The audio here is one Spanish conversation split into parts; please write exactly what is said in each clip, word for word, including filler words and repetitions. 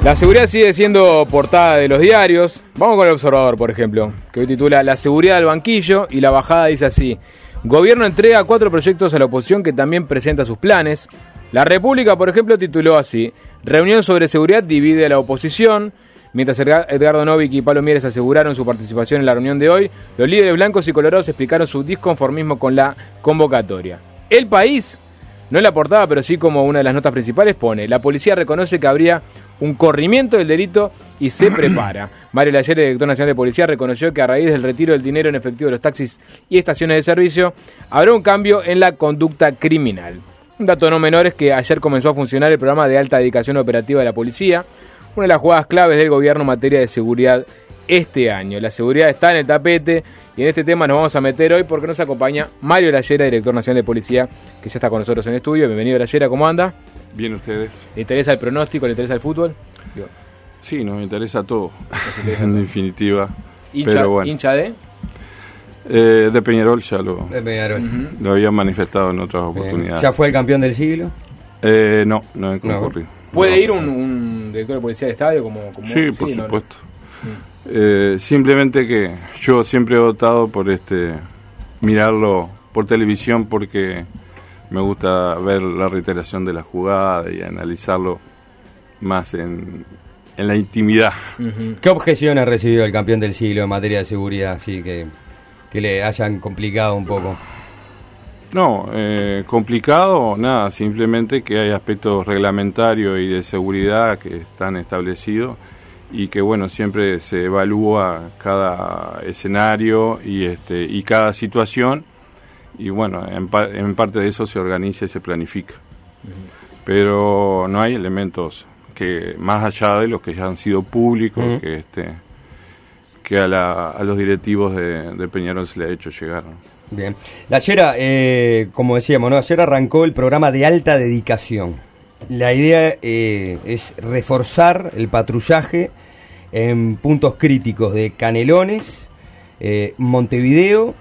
La seguridad sigue siendo portada de los diarios. Vamos con El Observador, por ejemplo, que hoy titula La seguridad del banquillo, y la bajada dice así: Gobierno entrega cuatro proyectos a la oposición que también presenta sus planes. La República, por ejemplo, tituló así: Reunión sobre seguridad divide a la oposición. Mientras Edgardo Novick y Pablo Mieres aseguraron su participación en la reunión de hoy, los líderes blancos y colorados explicaron su disconformismo con la convocatoria. El País, no en la portada, pero sí como una de las notas principales, pone: la policía reconoce que habría un corrimiento del delito y se prepara. Mario Layera, director nacional de policía, reconoció que a raíz del retiro del dinero en efectivo de los taxis y estaciones de servicio, habrá un cambio en la conducta criminal. Un dato no menor es que ayer comenzó a funcionar el programa de alta dedicación operativa de la policía, una de las jugadas claves del gobierno en materia de seguridad este año. La seguridad está en el tapete y en este tema nos vamos a meter hoy porque nos acompaña Mario Layera, director nacional de policía, que ya está con nosotros en estudio. Bienvenido, Layera, ¿cómo anda? Bien, ¿ustedes? ¿Le interesa el pronóstico? ¿Le interesa el fútbol? Digo. Sí, nos interesa todo, en definitiva. ¿Hincha, pero bueno. ¿hincha de? Eh, de Peñarol ya lo, de Peñarol. Uh-huh. lo había manifestado en otras Bien. oportunidades. ¿Ya fue el campeón del siglo? Eh, no, no he concurrido. No. ¿Puede no, ir un, un director de policía al estadio? Como, como sí, sí, por no, supuesto. No. Eh, simplemente que yo siempre he optado por este mirarlo por televisión porque me gusta ver la reiteración de la jugada y analizarlo más en, en la intimidad. Uh-huh. ¿Qué objeción ha recibido el campeón del siglo en materia de seguridad, así que, que le hayan complicado un poco? No, eh, complicado, nada, simplemente que hay aspectos reglamentarios y de seguridad que están establecidos y que, bueno, siempre se evalúa cada escenario y, este, y cada situación. Y bueno, en, par- en parte de eso se organiza y se planifica. Uh-huh. Pero no hay elementos que, más allá de los que ya han sido públicos, uh-huh. que este que a, la, a los directivos de, de Peñarol se le ha hecho llegar, ¿no? Bien. Layera, eh, como decíamos, ¿no? Ayer arrancó el programa de alta dedicación. La idea eh, es reforzar el patrullaje en puntos críticos de Canelones, eh, Montevideo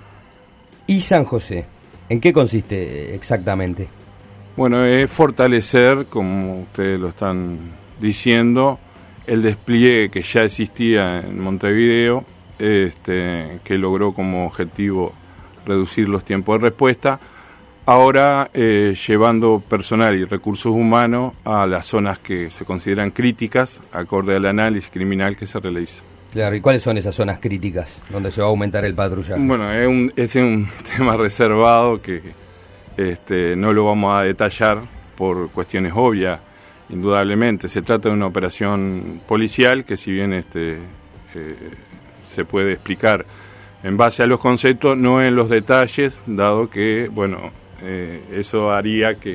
y San José. ¿En qué consiste exactamente? Bueno, es fortalecer, como ustedes lo están diciendo, el despliegue que ya existía en Montevideo, este, que logró como objetivo reducir los tiempos de respuesta, ahora eh, llevando personal y recursos humanos a las zonas que se consideran críticas, acorde al análisis criminal que se realiza. Claro, ¿y cuáles son esas zonas críticas donde se va a aumentar el patrullaje? Bueno, es un, es un tema reservado que este, no lo vamos a detallar por cuestiones obvias, indudablemente. Se trata de una operación policial que, si bien este, eh, se puede explicar en base a los conceptos, no en los detalles, dado que, bueno, eh, eso haría que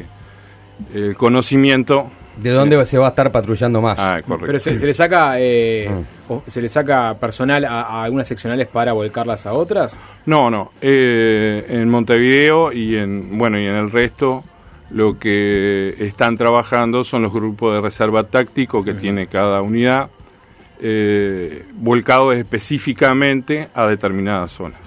el conocimiento... ¿De dónde eh, se va a estar patrullando más? Ah, correcto. Pero se, se le saca eh, mm. se le saca personal a, a algunas seccionales para volcarlas a otras. No, no. Eh, en Montevideo y en bueno y en el resto, lo que están trabajando son los grupos de reserva táctico que uh-huh. tiene cada unidad, eh, volcados específicamente a determinadas zonas.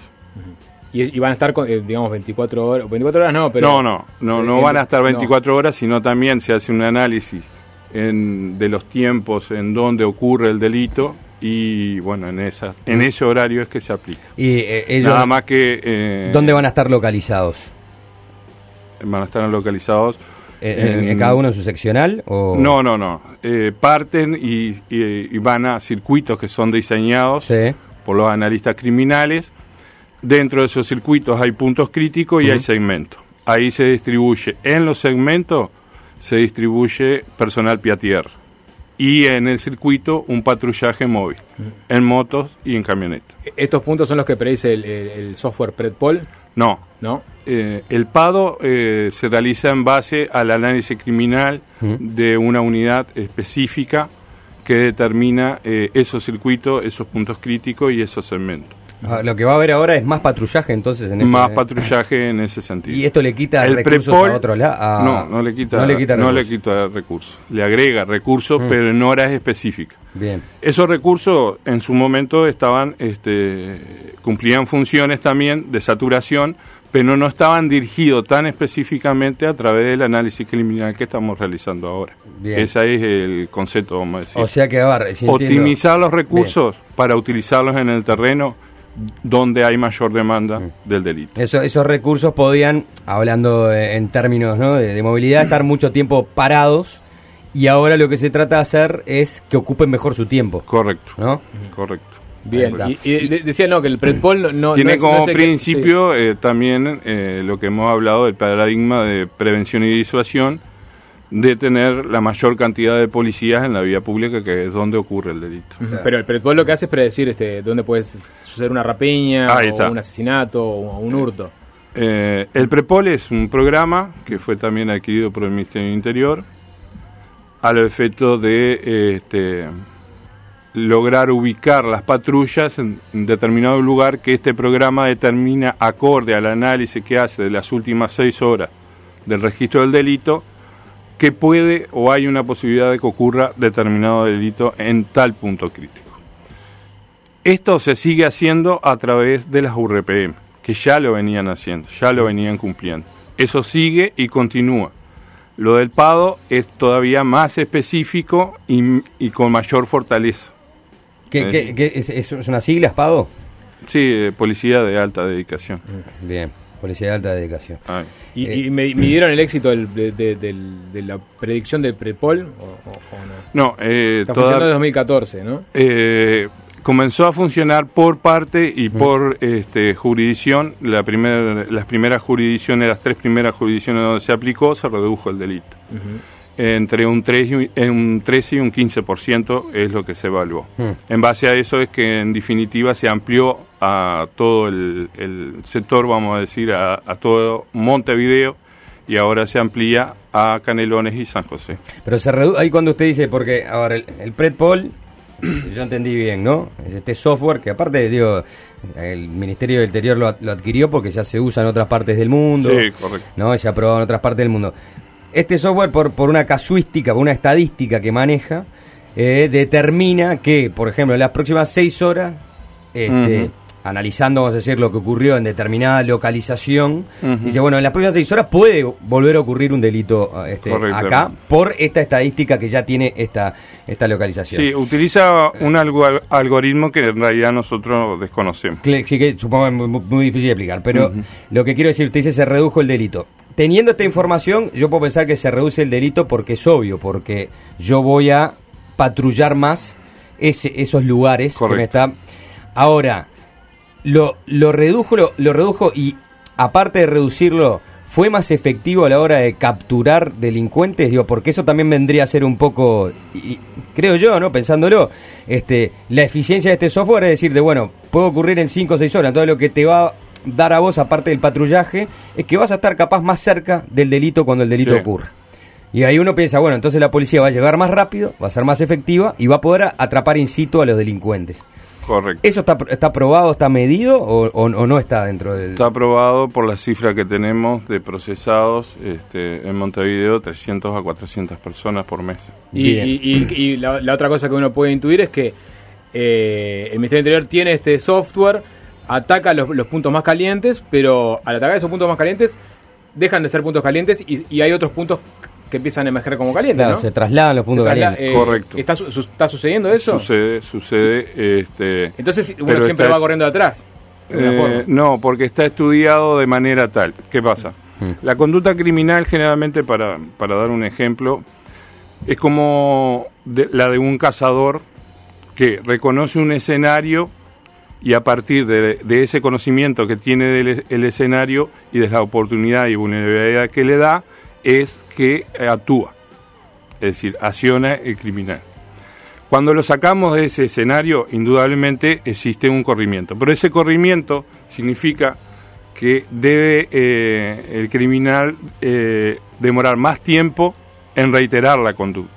Y, y van a estar, eh, digamos, veinticuatro horas, veinticuatro horas no, pero... No, no, no, no van a estar veinticuatro no. horas, sino también se hace un análisis en, de los tiempos en donde ocurre el delito y, bueno, en esa, en ese horario es que se aplica. Y eh, ellos, Nada más que... Eh, ¿dónde van a estar localizados? Van a estar localizados... ¿En, en, en cada uno en su seccional? O... No, no, no. Eh, parten y, y, y van a circuitos que son diseñados sí. por los analistas criminales. Dentro de esos circuitos hay puntos críticos y uh-huh. hay segmentos. Ahí se distribuye, en los segmentos se distribuye personal pie a tierra. Y en el circuito un patrullaje móvil, uh-huh. en motos y en camionetas. ¿Estos puntos son los que predice el, el, el software Predpol? No. ¿No? Eh, el PADO eh, se realiza en base al análisis criminal uh-huh. de una unidad específica que determina eh, esos circuitos, esos puntos críticos y esos segmentos. Ah, lo que va a haber ahora es más patrullaje, entonces. En más este, patrullaje en ese sentido. ¿Y esto le quita el recursos Prepol, a otro lado? A... No, no le quita, no le quita no recursos. Le quita recursos. Le agrega recursos, mm. pero en horas específicas. Bien. Esos recursos en su momento estaban, este, cumplían funciones también de saturación pero no estaban dirigidos tan específicamente a través del análisis criminal que estamos realizando ahora. Bien. Ese es el concepto, vamos a decir. O sea que, a ver, si optimizar entiendo. los recursos Bien. para utilizarlos en el terreno donde hay mayor demanda mm. del delito. Eso, esos recursos podían, hablando en términos, ¿no? de, de movilidad, estar mucho tiempo parados, y ahora lo que se trata de hacer es que ocupen mejor su tiempo. Correcto, ¿no? Correcto. Bien, y, y decía no, que el Predpol no... Tiene no como no sé principio que, sí. eh, también eh, lo que hemos hablado del paradigma de prevención y disuasión, de tener la mayor cantidad de policías en la vía pública, que es donde ocurre el delito. Uh-huh. Pero el Predpol lo que hace es predecir este, dónde puede suceder una rapiña, o un asesinato, o un hurto. Eh, el Predpol es un programa que fue también adquirido por el Ministerio del Interior, a los efectos de eh, este, lograr ubicar las patrullas en, en determinado lugar que este programa determina, acorde al análisis que hace de las últimas seis horas del registro del delito, que puede o hay una posibilidad de que ocurra determinado delito en tal punto crítico. Esto se sigue haciendo a través de las U R P M, que ya lo venían haciendo, ya lo venían cumpliendo. Eso sigue y continúa. Lo del PADO es todavía más específico y, y con mayor fortaleza. ¿Qué, ¿qué, qué es, ¿Es una sigla, PADO? Sí, eh, Policía de Alta Dedicación. Bien. Policía de Alta Dedicación. Ay. ¿Y, eh, y me, midieron el éxito del, de, de, de, de la predicción del Predpol o, o, o no? No, eh, está funcionando en dos mil catorce, ¿no? Eh, comenzó a funcionar por parte y por uh-huh. este, jurisdicción. La primer, las primeras jurisdicciones, las tres primeras jurisdicciones donde se aplicó, se redujo el delito. Uh-huh. Entre un, tres y, un trece y un quince por ciento es lo que se evaluó. Uh-huh. En base a eso es que en definitiva se amplió a todo el, el sector, vamos a decir, a, a todo Montevideo, y ahora se amplía a Canelones y San José. Pero se reduce, ahí cuando usted dice, porque ahora el, el Predpol, yo entendí bien, ¿no? Es este software que aparte, digo, el Ministerio del Interior lo, lo adquirió porque ya se usa en otras partes del mundo. Sí, correcto. ¿No? Ya aprobado en otras partes del mundo. Este software, por, por una casuística, por una estadística que maneja, eh, determina que, por ejemplo, en las próximas seis horas, este, uh-huh. analizando, vamos a decir, lo que ocurrió en determinada localización, uh-huh. dice, bueno, en las próximas seis horas puede volver a ocurrir un delito este, acá, por esta estadística que ya tiene esta, esta localización. Sí, utiliza un algo, algoritmo que en realidad nosotros desconocemos. Sí, que supongo es muy, muy difícil de explicar, pero uh-huh. lo que quiero decir, usted dice, se redujo el delito. Teniendo esta información, yo puedo pensar que se reduce el delito porque es obvio, porque yo voy a patrullar más ese, esos lugares. Correcto. Que me está... Ahora, lo, lo redujo, lo, lo redujo y aparte de reducirlo, ¿fue más efectivo a la hora de capturar delincuentes? Digo, porque eso también vendría a ser un poco, y, creo yo, ¿no? Pensándolo, este, la eficiencia de este software es decir, de bueno, puede ocurrir en cinco o seis horas, entonces lo que te va dar a vos, aparte del patrullaje, es que vas a estar capaz más cerca del delito cuando el delito sí. ocurre. Y ahí uno piensa, bueno, entonces la policía va a llegar más rápido, va a ser más efectiva y va a poder atrapar in situ a los delincuentes. Correcto. ¿Eso está, está probado, está medido o, o, o no está dentro del...? Está aprobado por la cifra que tenemos de procesados este, en Montevideo, trescientas a cuatrocientas personas por mes. Y, y, y, y la, la otra cosa que uno puede intuir es que eh, el Ministerio del Interior tiene este software, ataca los, los puntos más calientes, pero al atacar esos puntos más calientes dejan de ser puntos calientes y, y hay otros puntos que empiezan a emerger como calientes, claro, ¿no? Se trasladan los puntos trasla- calientes. Eh, Correcto. ¿Está, su, ¿Está sucediendo eso? Sucede, sucede. Este, Entonces uno siempre está, va corriendo atrás. Eh, no, porque está estudiado de manera tal. ¿Qué pasa? Mm. La conducta criminal generalmente, para, para dar un ejemplo, es como de, la de un cazador que reconoce un escenario y a partir de, de ese conocimiento que tiene del el escenario y de la oportunidad y vulnerabilidad que le da, es que actúa, es decir, acciona el criminal. Cuando lo sacamos de ese escenario, indudablemente existe un corrimiento, pero ese corrimiento significa que debe eh, el criminal eh, demorar más tiempo en reiterar la conducta.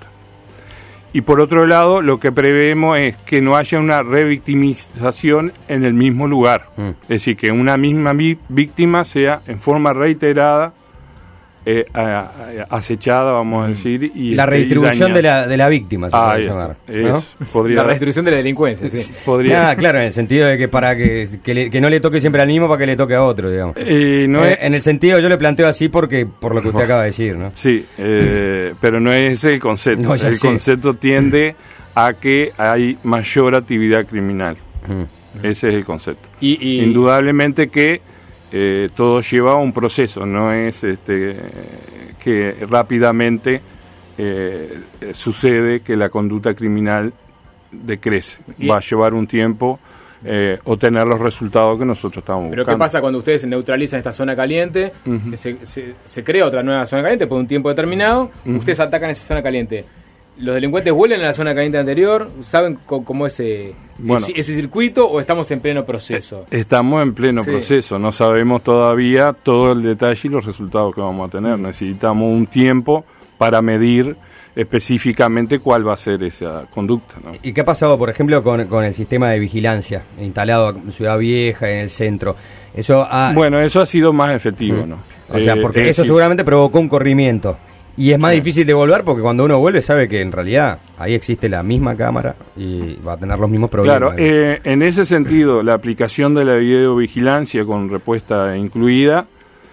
Y por otro lado, lo que prevemos es que no haya una revictimización en el mismo lugar. Mm. Es decir, que una misma vi- víctima sea en forma reiterada eh, a, a, acechada, vamos a decir. Y la redistribución y de la, de la víctima, se ah, puede es, llamar. es, ¿no? podría, la redistribución de la delincuencia, sí. Podría. Ah, claro, en el sentido de que para que, que, le, que no le toque siempre al mismo para que le toque a otro, digamos. Eh, no eh, es, en el sentido, yo le planteo así porque por lo que usted acaba de decir, ¿no? Sí, eh, pero no es ese el concepto. No, el sé. concepto tiende a que hay mayor actividad criminal. Mm. Ese es el concepto. Y, y... Indudablemente que eh, todo lleva a un proceso, no es este que rápidamente eh, sucede que la conducta criminal decrece. ¿Y? Va a llevar un tiempo eh, obtener los resultados que nosotros estamos buscando. Pero ¿qué pasa cuando ustedes neutralizan esta zona caliente? Uh-huh. se, se, se crea otra nueva zona caliente por un tiempo determinado, uh-huh. ustedes atacan esa zona caliente. ¿Los delincuentes vuelven a la zona caliente anterior? ¿Saben cómo, cómo es ese, bueno, ese, ese circuito o estamos en pleno proceso? Estamos en pleno sí. proceso, no sabemos todavía todo el detalle y los resultados que vamos a tener. Necesitamos un tiempo para medir específicamente cuál va a ser esa conducta, ¿no? ¿Y qué ha pasado, por ejemplo, con, con el sistema de vigilancia instalado en Ciudad Vieja, en el centro? Eso ha... Bueno, eso ha sido más efectivo, ¿no? O sea, porque eh, eso sí. seguramente provocó un corrimiento. Y es más sí. difícil de volver porque cuando uno vuelve sabe que en realidad ahí existe la misma cámara y va a tener los mismos problemas. Claro, eh, en ese sentido, la aplicación de la videovigilancia con respuesta incluida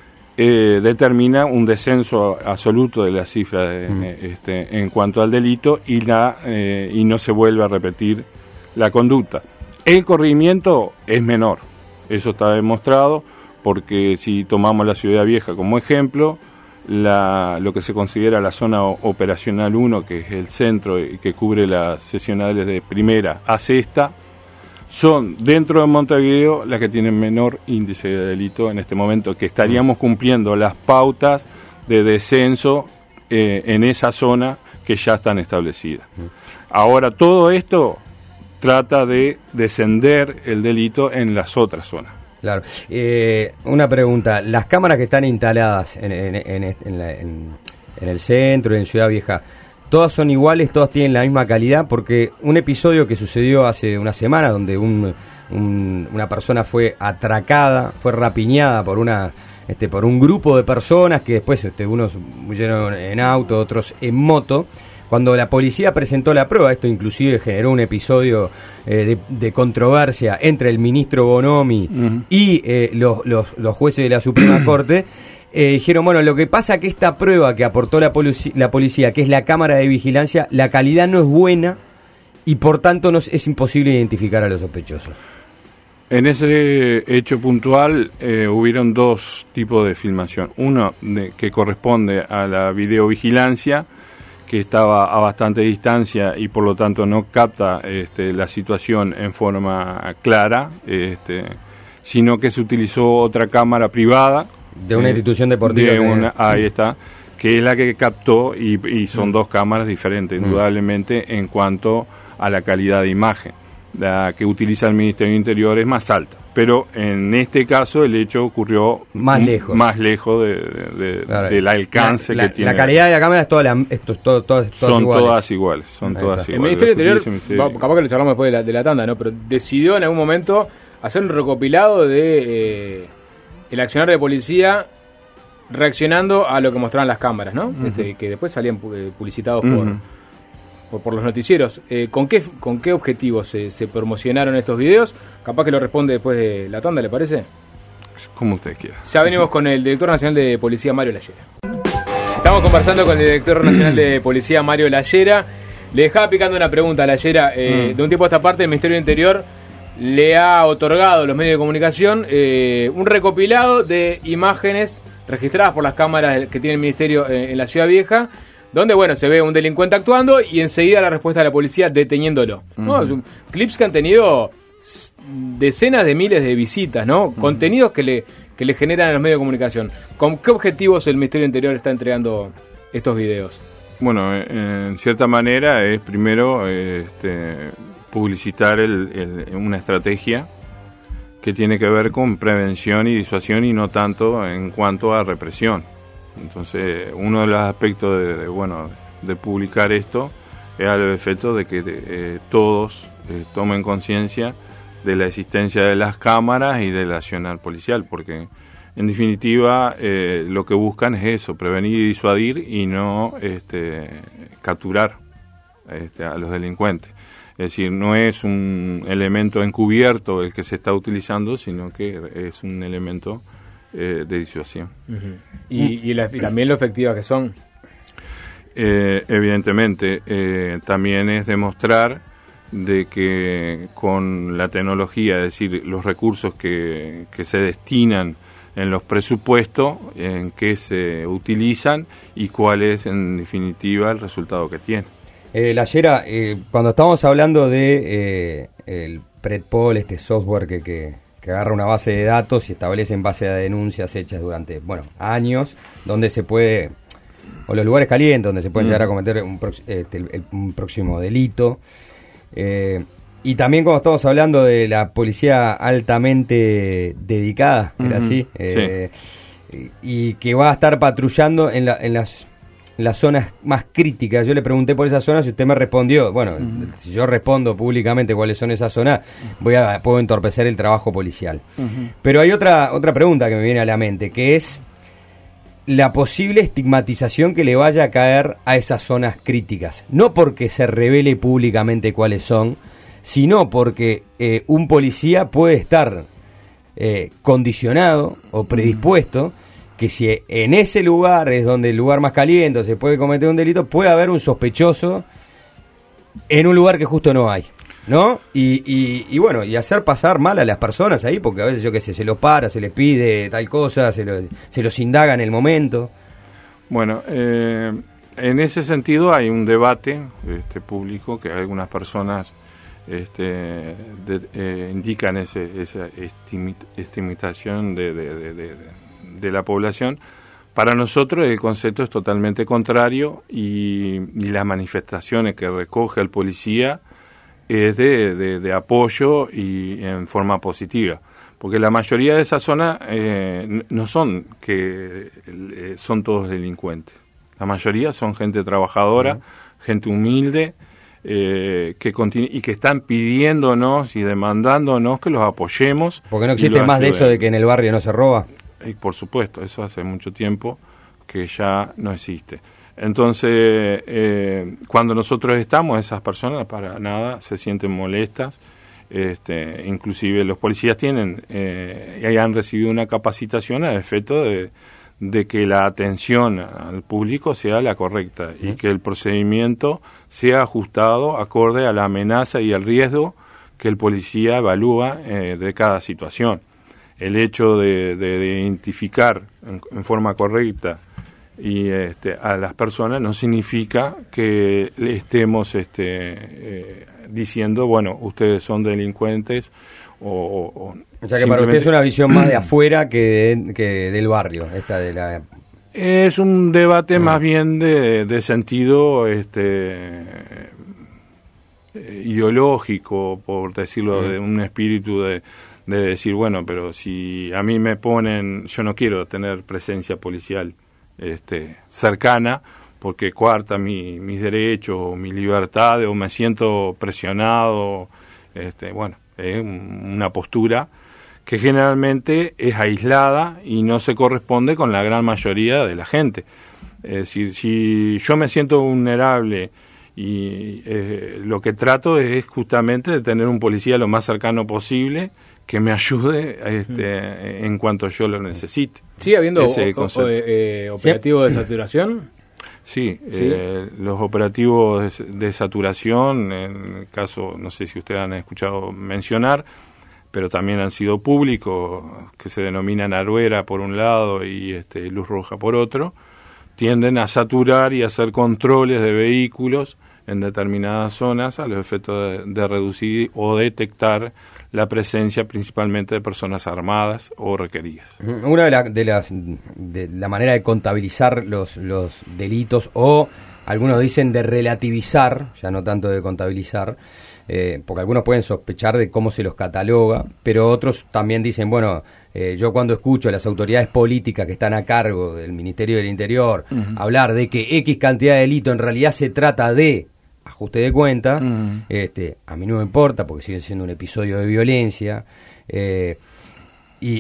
eh, determina un descenso absoluto de la cifra de, mm. este, en cuanto al delito y, la, eh, y no se vuelve a repetir la conducta. El corrimiento es menor, eso está demostrado porque si tomamos la Ciudad Vieja como ejemplo, La, lo que se considera la zona operacional uno, que es el centro y que cubre las seccionales de primera a sexta, son dentro de Montevideo las que tienen menor índice de delito en este momento, que estaríamos cumpliendo las pautas de descenso eh, en esa zona que ya están establecidas. Ahora, todo esto trata de descender el delito en las otras zonas. Claro. Eh, una pregunta. Las cámaras que están instaladas en, en, en, en, la, en, en el centro, en Ciudad Vieja, ¿todas son iguales? ¿Todas tienen la misma calidad? Porque un episodio que sucedió hace una semana, donde un, un, una persona fue atracada, fue rapiñada por una este, por un grupo de personas que después este, unos huyeron en auto, otros en moto. Cuando la policía presentó la prueba, esto inclusive generó un episodio eh, de, de controversia entre el ministro Bonomi uh-huh. y eh, los, los, los jueces de la Suprema Corte, eh, dijeron, bueno, lo que pasa es que esta prueba que aportó la, polici- la policía, que es la cámara de vigilancia, la calidad no es buena y por tanto nos, es imposible identificar a los sospechosos. En ese hecho puntual eh, hubieron dos tipos de filmación. Uno de, que corresponde a la videovigilancia, que estaba a bastante distancia y por lo tanto no capta este, la situación en forma clara, este, sino que se utilizó otra cámara privada. De una eh, institución deportiva. De una, ahí está, que es la que captó y, y son mm. dos cámaras diferentes, indudablemente, mm. en cuanto a la calidad de imagen. La que utiliza el Ministerio del Interior es más alta. Pero en este caso el hecho ocurrió más lejos, más lejos de, de, de, claro, del alcance la, que la, tiene. La calidad de la cámara es toda la, esto, todo, todo, todas son iguales. todas iguales, son Ahí todas está. iguales. El Ministerio del Interior, va, capaz que lo charlamos después de la, de la tanda, ¿no? Pero decidió en algún momento hacer un recopilado de eh, el accionar de policía reaccionando a lo que mostraban las cámaras, ¿no? Uh-huh. Este, que después salían publicitados uh-huh. por Por, por los noticieros. Eh, ¿con qué con qué objetivos se, se promocionaron estos videos? Capaz que lo responde después de la tanda, ¿le parece? Como usted quiera. Ya venimos con el director nacional de Policía, Mario Lallera. Estamos conversando con el director nacional de Policía, Mario Lallera. Le dejaba picando una pregunta a Lallera. Eh, mm. De un tiempo a esta parte, el Ministerio del Interior le ha otorgado a los medios de comunicación eh, un recopilado de imágenes registradas por las cámaras que tiene el Ministerio en, en la Ciudad Vieja, donde, bueno, se ve un delincuente actuando y enseguida la respuesta de la policía deteniéndolo. Uh-huh. ¿No? Son clips que han tenido decenas de miles de visitas, ¿no? Uh-huh. Contenidos que le, que le generan a los medios de comunicación. ¿Con qué objetivos el Ministerio del Interior está entregando estos videos? Bueno, en cierta manera es primero este, publicitar el, el, una estrategia que tiene que ver con prevención y disuasión y no tanto en cuanto a represión. Entonces, uno de los aspectos de, de bueno de publicar esto es al efecto de que eh, todos eh, tomen conciencia de la existencia de las cámaras y del accionar policial, porque en definitiva, eh, lo que buscan es eso, prevenir y disuadir y no este, capturar este, a los delincuentes. Es decir, no es un elemento encubierto el que se está utilizando, sino que es un elemento eh, de disuasión. Uh-huh. y, y, la, y también lo efectivas que son. Eh, evidentemente, eh, también es demostrar de que con la tecnología, es decir, los recursos que, que se destinan en los presupuestos, en qué se utilizan y cuál es en definitiva el resultado que tiene. Eh, Layera, eh, cuando estábamos hablando de eh, el Predpol, este software que, que, que agarra una base de datos y establece en base a denuncias hechas durante, bueno, años, donde se puede, o los lugares calientes, donde se pueden mm. llegar a cometer un, prox- este, el, el, un próximo delito. Eh, y también cuando estamos hablando de la policía altamente dedicada, ¿era mm-hmm. así? Eh, sí. y, y que va a estar patrullando en, la, en las las zonas más críticas. Yo le pregunté por esas zonas y usted me respondió, bueno, uh-huh. si yo respondo públicamente cuáles son esas zonas, voy a puedo entorpecer el trabajo policial. Uh-huh. Pero hay otra otra pregunta que me viene a la mente, que es la posible estigmatización que le vaya a caer a esas zonas críticas. No porque se revele públicamente cuáles son, sino porque eh, un policía puede estar eh, condicionado o predispuesto uh-huh. que si en ese lugar es donde el lugar más caliente se puede cometer un delito, puede haber un sospechoso en un lugar que justo no hay, ¿no? Y, y, y bueno, y hacer pasar mal a las personas ahí, porque a veces, yo qué sé, se los para, se les pide tal cosa, se los, se los indaga en el momento. Bueno, eh, en ese sentido hay un debate este, público que algunas personas este, de, eh, indican ese, esa estigmatización de... de, de, de, de de la población. Para nosotros el concepto es totalmente contrario y, y las manifestaciones que recoge el policía es de, de, de apoyo y en forma positiva, porque la mayoría de esas zonas eh, no son que eh, son todos delincuentes, la mayoría son gente trabajadora, uh-huh. gente humilde, eh, que continu- y que están pidiéndonos y demandándonos que los apoyemos. Porque no existe más de eso de que en el barrio no se roba. Y por supuesto, eso hace mucho tiempo que ya no existe. Entonces, eh, cuando nosotros estamos, esas personas para nada se sienten molestas. Este, inclusive los policías tienen eh, y han recibido una capacitación al efecto de, de que la atención al público sea la correcta y que el procedimiento sea ajustado acorde a la amenaza y al riesgo que el policía evalúa eh, de cada situación. El hecho de, de, de identificar en, en forma correcta y este, a las personas no significa que le estemos este, eh, diciendo, bueno, ustedes son delincuentes o... O, o sea que para usted es una visión más de afuera que, de, que del barrio, esta de la... Es un debate uh-huh. más bien de, de sentido este, ideológico, por decirlo, uh-huh. de un espíritu de... de decir, bueno, pero si a mí me ponen, yo no quiero tener presencia policial este, cercana, porque coarta mi, mis derechos, mi libertad, o me siento presionado, este, bueno, es una postura que generalmente es aislada y no se corresponde con la gran mayoría de la gente. Es decir, si yo me siento vulnerable y eh, lo que trato es justamente de tener un policía lo más cercano posible, que me ayude este, en cuanto yo lo necesite. ¿Sigue habiendo o, o, eh, operativos de saturación? Sí, ¿Sí? Eh, los operativos de, de saturación, en el caso, no sé si ustedes han escuchado mencionar, pero también han sido públicos, que se denominan Aruera por un lado y este, Luz Roja por otro, tienden a saturar y a hacer controles de vehículos en determinadas zonas a los efectos de, de reducir o detectar la presencia principalmente de personas armadas o requeridas. Una de, la, de las de la manera de contabilizar los, los delitos, o algunos dicen de relativizar, ya no tanto de contabilizar, eh, porque algunos pueden sospechar de cómo se los cataloga, pero otros también dicen, bueno, eh, yo cuando escucho a las autoridades políticas que están a cargo del Ministerio del Interior uh-huh. hablar de que X cantidad de delito en realidad se trata de ajuste de cuenta, uh-huh. este, a mí no me importa porque sigue siendo un episodio de violencia, eh, y, y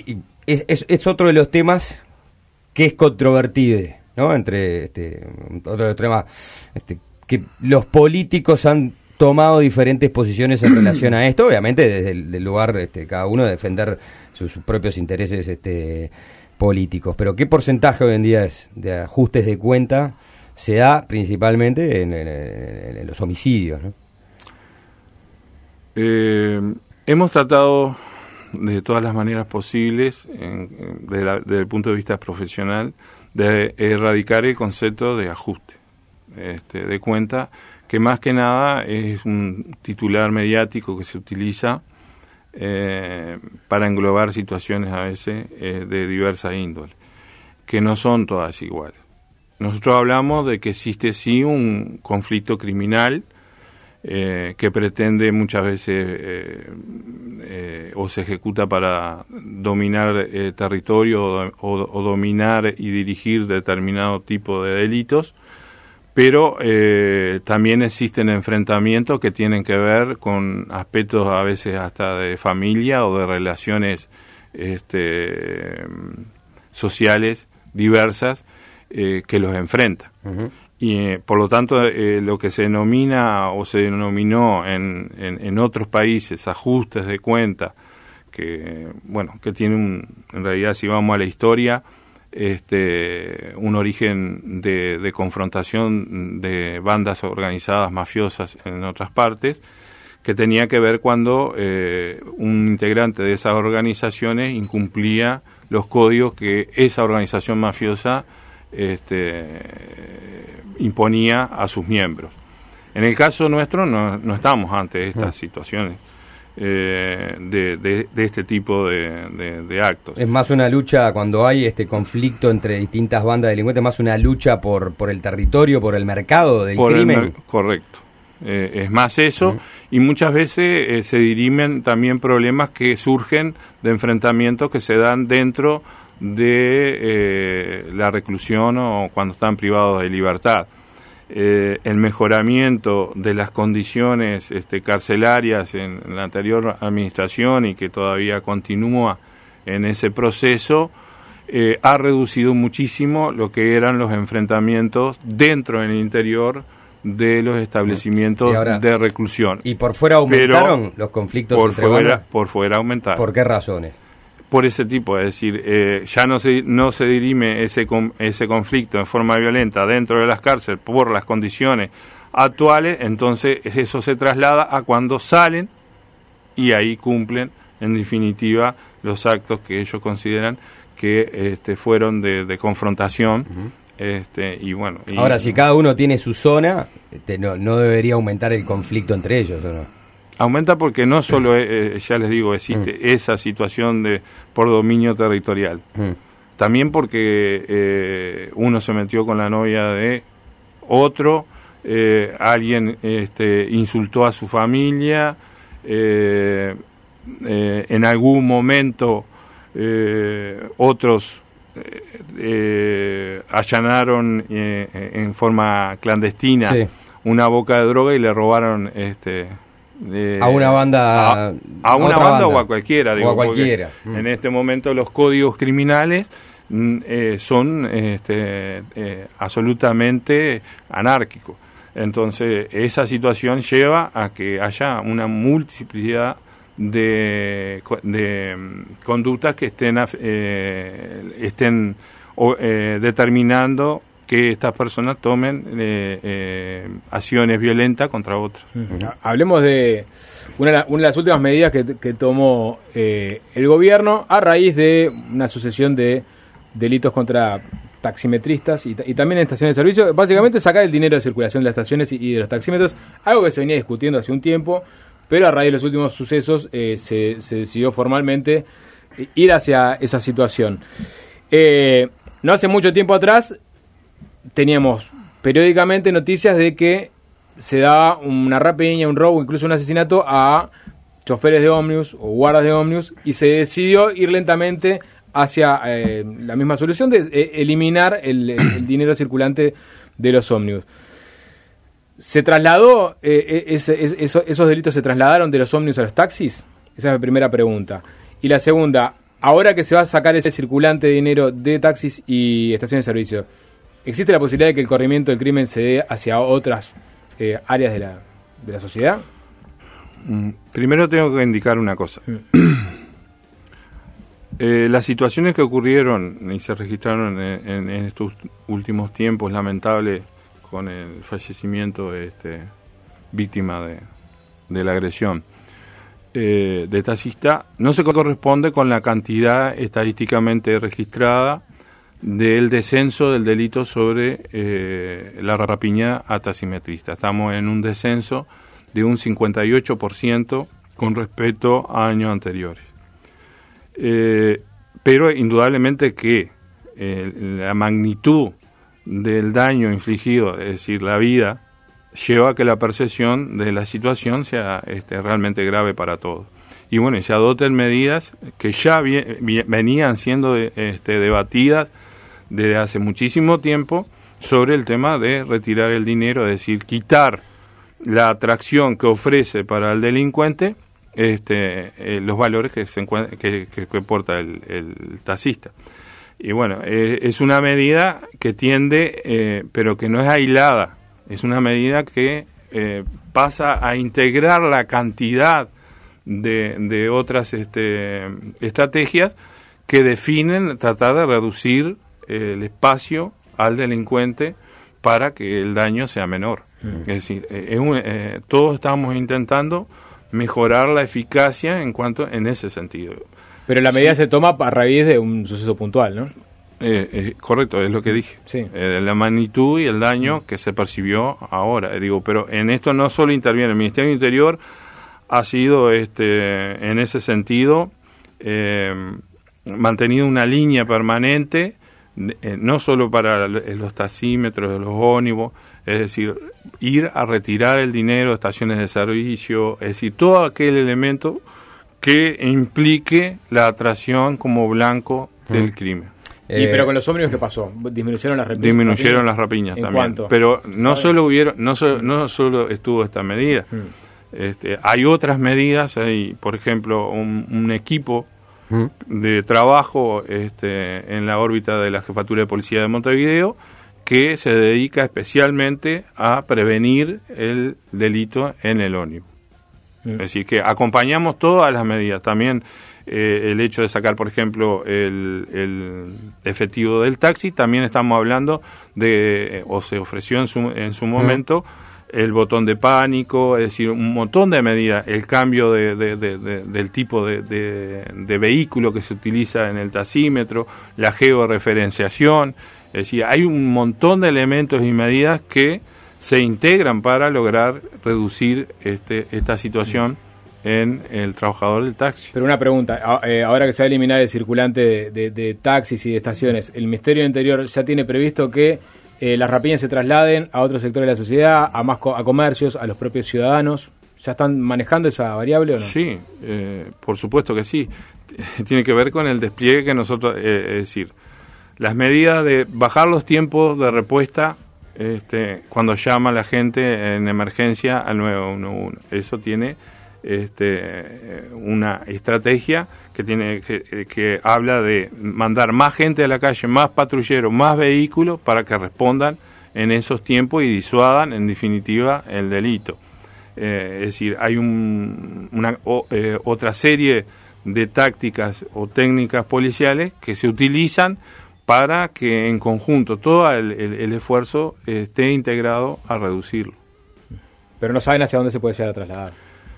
es, es, es otro de los temas que es controvertido, ¿no? Entre este, otro de los temas este, que los políticos han tomado diferentes posiciones en relación a esto, obviamente desde el del lugar este, cada uno de defender sus, sus propios intereses este, políticos. Pero ¿qué porcentaje hoy en día es de ajustes de cuenta se da principalmente en, en, en, en los homicidios, ¿no? Eh, hemos tratado de todas las maneras posibles, en, en, de la, desde el punto de vista profesional, de erradicar el concepto de ajuste este, de cuenta, que más que nada es un titular mediático que se utiliza eh, para englobar situaciones a veces eh, de diversa índole, que no son todas iguales. Nosotros hablamos de que existe sí un conflicto criminal eh, que pretende muchas veces eh, eh, o se ejecuta para dominar eh, territorio o, o, o dominar y dirigir determinado tipo de delitos, pero eh, también existen enfrentamientos que tienen que ver con aspectos a veces hasta de familia o de relaciones este, sociales diversas eh, que los enfrentan. Uh-huh. Y eh, por lo tanto eh, lo que se denomina o se denominó en, en, en otros países ajustes de cuenta, que bueno, que tiene un, en realidad si vamos a la historia, este un origen de, de confrontación de bandas organizadas mafiosas en otras partes, que tenía que ver cuando eh, un integrante de esas organizaciones incumplía los códigos que esa organización mafiosa este, imponía a sus miembros. En el caso nuestro no, no estamos ante estas situaciones eh, de, de, de este tipo de, de, de actos. Es más una lucha cuando hay este conflicto entre distintas bandas delincuentes, más una lucha por, por el territorio, por el mercado del por crimen. El, correcto. Eh, es más eso, uh-huh. Y muchas veces eh, se dirimen también problemas que surgen de enfrentamientos que se dan dentro de eh, la reclusión o cuando están privados de libertad. Eh, el mejoramiento de las condiciones este, carcelarias en, en la anterior administración y que todavía continúa en ese proceso, eh, ha reducido muchísimo lo que eran los enfrentamientos dentro del interior de los establecimientos ahora, de reclusión. ¿Y por fuera aumentaron Pero los conflictos por entre fuera, bandas? Por fuera aumentaron. ¿Por qué razones? Por ese tipo, es decir, eh, ya no se no se dirime ese com, ese conflicto en forma violenta dentro de las cárceles por las condiciones actuales, entonces eso se traslada a cuando salen y ahí cumplen en definitiva los actos que ellos consideran que este, fueron de, de confrontación. Uh-huh. Este, y bueno, y, ahora, si cada uno tiene su zona, este, no, no debería aumentar el conflicto entre ellos, ¿o no? Aumenta porque no solo, eh, ya les digo, existe mm. esa situación de por dominio territorial. Mm. También porque eh, uno se metió con la novia de otro, eh, alguien este, insultó a su familia, eh, eh, en algún momento eh, otros eh, eh, allanaron eh, en forma clandestina sí. una boca de droga y le robaron... este Eh, a una banda a, a una banda, banda o a cualquiera, digo, o a cualquiera. Mm. En este momento los códigos criminales eh, son este, eh, absolutamente anárquicos, entonces esa situación lleva a que haya una multiplicidad de, de conductas que estén eh, estén o, eh, determinando que estas personas tomen eh, eh, acciones violentas contra otros. Uh-huh. Hablemos de una, una de las últimas medidas que, que tomó eh, el gobierno a raíz de una sucesión de delitos contra taximetristas y, y también en estaciones de servicio, básicamente sacar el dinero de circulación de las estaciones y, y de los taxímetros, algo que se venía discutiendo hace un tiempo, pero a raíz de los últimos sucesos eh, se, se decidió formalmente ir hacia esa situación. Eh, no hace mucho tiempo atrás teníamos periódicamente noticias de que se daba una rapiña, un robo, incluso un asesinato a choferes de ómnibus o guardas de ómnibus, y se decidió ir lentamente hacia eh, la misma solución de eh, eliminar el, el, el dinero circulante de los ómnibus. ¿Se trasladó, eh, ese, ese, esos delitos se trasladaron de los ómnibus a los taxis? Esa es la primera pregunta. Y la segunda, ahora que se va a sacar ese circulante de dinero de taxis y estaciones de servicio, ¿existe la posibilidad de que el corrimiento del crimen se dé hacia otras eh, áreas de la, de la sociedad? Primero tengo que indicar una cosa. Mm. Eh, las situaciones que ocurrieron y se registraron en, en, en estos últimos tiempos lamentables con el fallecimiento de este, víctima de, de la agresión eh, de taxista no se corresponde con la cantidad estadísticamente registrada del descenso del delito sobre eh, la rapiña a taximetrista. Estamos en un descenso de un cincuenta y ocho por ciento con respecto a años anteriores. Eh, pero indudablemente que eh, la magnitud del daño infligido, es decir, la vida, lleva a que la percepción de la situación sea este, realmente grave para todos. Y bueno, y se adopten medidas que ya vi, vi, venían siendo este, debatidas desde hace muchísimo tiempo sobre el tema de retirar el dinero, es decir, quitar la atracción que ofrece para el delincuente este, eh, los valores que se encuentra, que, que, que porta el, el taxista. Y bueno, eh, es una medida que tiende, eh, pero que no es aislada, es una medida que eh, pasa a integrar la cantidad de, de otras este, estrategias que definen tratar de reducir eh, el espacio al delincuente para que el daño sea menor. Mm. Es decir, eh, es un, eh, todos estamos intentando mejorar la eficacia en cuanto en ese sentido. Pero la medida sí se toma a raíz de un suceso puntual, ¿no? Eh, eh, correcto, es lo que dije. Sí. Eh, la magnitud y el daño que se percibió ahora. Eh, digo, pero en esto no solo interviene el Ministerio del Interior, ha sido este, en ese sentido eh, mantenido una línea permanente, eh, no solo para los taxímetros, los ónibus, es decir, ir a retirar el dinero de estaciones de servicio, es decir, todo aquel elemento que implique la atracción como blanco mm. del crimen. Y pero con los ómnibus, ¿qué pasó? ¿Disminuyeron las rapiñas? Disminuyeron las rapiñas también. ¿Cuánto? Pero no ¿sabe? solo hubieron, no solo, no solo estuvo esta medida. Hmm. Este, hay otras medidas, hay, por ejemplo, un, un equipo hmm. de trabajo este, en la órbita de la Jefatura de Policía de Montevideo que se dedica especialmente a prevenir el delito en el ómnibus. Hmm. Es decir, que acompañamos todas las medidas. También Eh, el hecho de sacar, por ejemplo, el, el efectivo del taxi, también estamos hablando de, o se ofreció en su, en su momento, el botón de pánico, es decir, un montón de medidas, el cambio de, de, de, de, del tipo de, de, de vehículo que se utiliza en el taxímetro, la georreferenciación, es decir, hay un montón de elementos y medidas que se integran para lograr reducir este, esta situación en el trabajador del taxi. Pero una pregunta, ahora que se va a eliminar el circulante de, de, de taxis y de estaciones, ¿el Ministerio del Interior ya tiene previsto que eh, las rapiñas se trasladen a otros sectores de la sociedad, a más co- a comercios, a los propios ciudadanos? ¿Ya están manejando esa variable o no? Sí, eh, por supuesto que sí. Tiene que ver con el despliegue que nosotros, eh, es decir, las medidas de bajar los tiempos de respuesta este, cuando llama la gente en emergencia al nueve uno uno. Eso tiene Este, una estrategia que tiene que, que habla de mandar más gente a la calle, más patrulleros, más vehículos para que respondan en esos tiempos y disuadan en definitiva el delito. Eh, es decir, hay un, una o, eh, otra serie de tácticas o técnicas policiales que se utilizan para que en conjunto todo el, el, el esfuerzo esté integrado a reducirlo. Pero no saben hacia dónde se puede llegar a trasladar.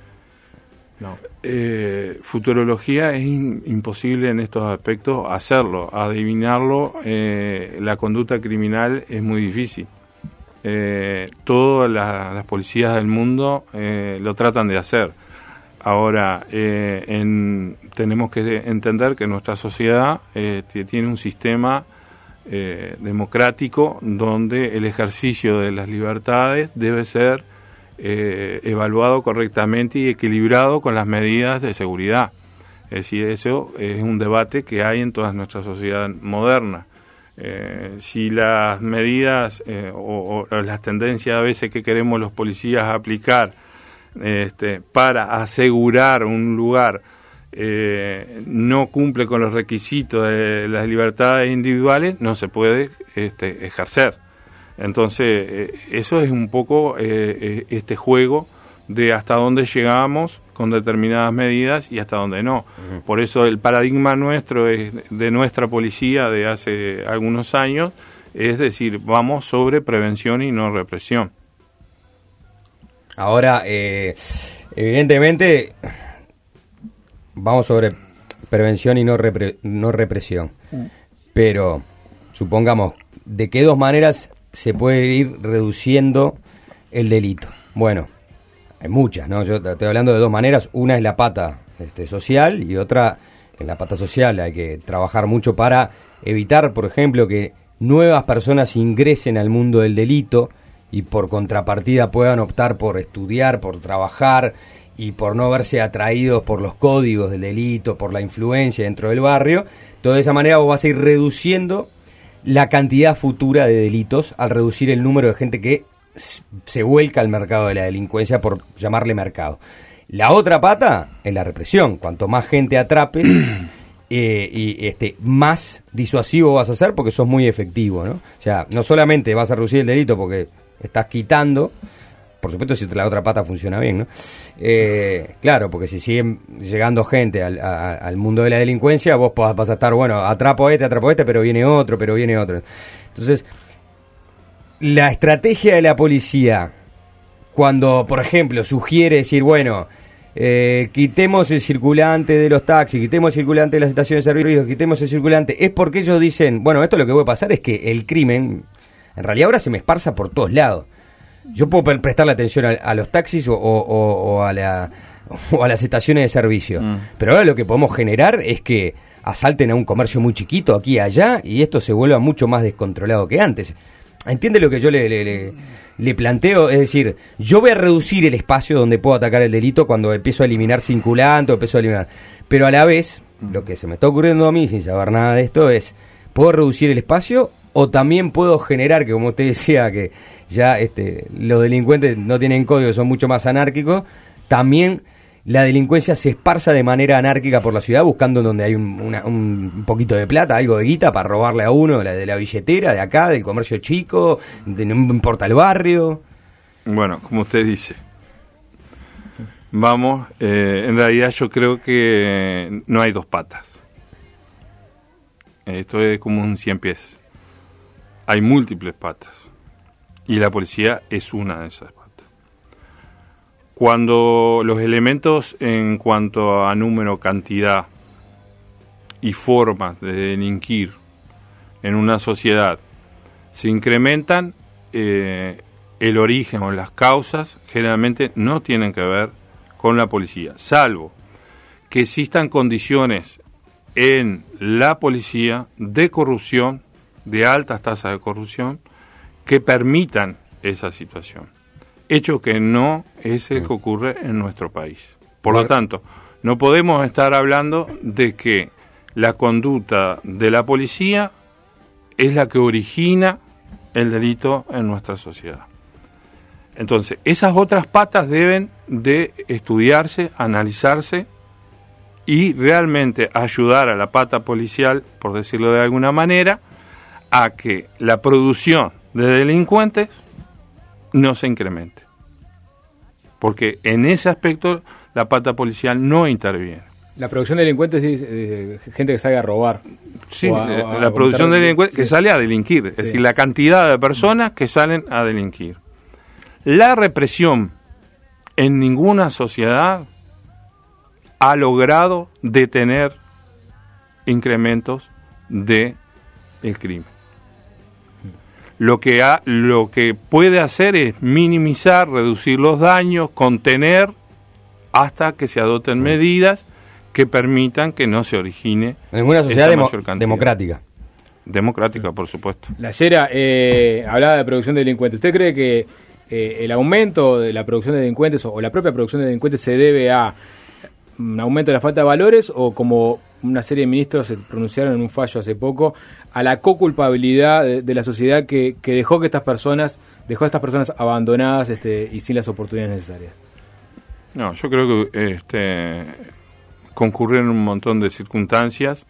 No. Eh, futurología es in, imposible en estos aspectos hacerlo, adivinarlo, eh, la conducta criminal es muy difícil. Eh, todas la, las policías del mundo eh, lo tratan de hacer. Ahora, eh, en, tenemos que entender que nuestra sociedad eh, tiene un sistema eh, democrático donde el ejercicio de las libertades debe ser Eh, evaluado correctamente y equilibrado con las medidas de seguridad. Es decir, eso es un debate que hay en toda nuestra sociedad moderna. Eh, si las medidas eh, o, o las tendencias a veces que queremos los policías aplicar este, para asegurar un lugar eh, no cumple con los requisitos de las libertades individuales, no se puede este, ejercer. Entonces, eh, eso es un poco eh, este juego de hasta dónde llegamos con determinadas medidas y hasta dónde no. Uh-huh. Por eso el paradigma nuestro es de nuestra policía de hace algunos años, es decir, vamos sobre prevención y no represión. Ahora, eh, evidentemente, vamos sobre prevención y no, repre- no represión. Uh-huh. Pero, supongamos, ¿de qué dos maneras se puede ir reduciendo el delito? Bueno, hay muchas, ¿no? Yo estoy hablando de dos maneras. Una es la pata este, social y otra, en la pata social hay que trabajar mucho para evitar, por ejemplo, que nuevas personas ingresen al mundo del delito y por contrapartida puedan optar por estudiar, por trabajar y por no verse atraídos por los códigos del delito, por la influencia dentro del barrio. Entonces, de esa manera vos vas a ir reduciendo la cantidad futura de delitos al reducir el número de gente que se vuelca al mercado de la delincuencia, por llamarle mercado. La otra pata es la represión. Cuanto más gente atrapes, eh, y este más disuasivo vas a ser porque sos muy efectivo, ¿no? O sea, no solamente vas a reducir el delito porque estás quitando, por supuesto si la otra pata funciona bien, ¿no? Eh, claro, porque si siguen llegando gente al, a, al mundo de la delincuencia, vos vas a estar, bueno, atrapo a este, atrapo a este, pero viene otro, pero viene otro. Entonces, la estrategia de la policía, cuando, por ejemplo, sugiere decir, bueno, eh, quitemos el circulante de los taxis, quitemos el circulante de las estaciones de servicio, quitemos el circulante, es porque ellos dicen, bueno, esto lo que puede pasar es que el crimen, en realidad ahora se me esparza por todos lados. Yo puedo pre- prestarle atención a, a los taxis o, o, o, o, a la, o a las estaciones de servicio, mm. pero ahora lo que podemos generar es que asalten a un comercio muy chiquito aquí y allá y esto se vuelva mucho más descontrolado que antes. ¿Entiende lo que yo le, le, le, le planteo? Es decir, yo voy a reducir el espacio donde puedo atacar el delito cuando empiezo a eliminar circulante o empiezo a eliminar. Pero a la vez, lo que se me está ocurriendo a mí, sin saber nada de esto, es, ¿puedo reducir el espacio o también puedo generar, que como usted decía, que ya este, los delincuentes no tienen código, son mucho más anárquicos, también la delincuencia se esparza de manera anárquica por la ciudad buscando donde hay un, una, un poquito de plata, algo de guita para robarle a uno de la, de la billetera, de acá, del comercio chico, de, no importa el barrio? Bueno, como usted dice, vamos, eh, en realidad yo creo que no hay dos patas. Esto es como un cien pies. Hay múltiples patas y la policía es una de esas patas. Cuando los elementos en cuanto a número, cantidad y formas de delinquir en una sociedad se incrementan, eh, el origen o las causas generalmente no tienen que ver con la policía, salvo que existan condiciones en la policía de corrupción, de altas tasas de corrupción, que permitan esa situación. Hecho que no es el que ocurre en nuestro país. Por lo tanto, no podemos estar hablando de que la conducta de la policía es la que origina el delito en nuestra sociedad. Entonces, esas otras patas deben de estudiarse, analizarse y realmente ayudar a la pata policial, por decirlo de alguna manera, a que la producción de delincuentes no se incremente. Porque en ese aspecto la pata policial no interviene. La producción de delincuentes es eh, gente que salga a robar. Sí, a, a, la a producción de delincuentes sí. que sale a delinquir. Es sí. decir, la cantidad de personas que salen a delinquir. La represión en ninguna sociedad ha logrado detener incrementos de el crimen. Lo que, ha, lo que puede hacer es minimizar, reducir los daños, contener hasta que se adopten medidas que permitan que no se origine en una sociedad demo, democrática. Democrática, por supuesto. La Yera eh, hablaba de producción de delincuentes. ¿Usted cree que eh, el aumento de la producción de delincuentes o, o la propia producción de delincuentes se debe a un aumento de la falta de valores o, como una serie de ministros se pronunciaron en un fallo hace poco, a la coculpabilidad de, de la sociedad que, que dejó que estas personas, dejó a estas personas abandonadas este, y sin las oportunidades necesarias? No, yo creo que este, concurrieron un montón de circunstancias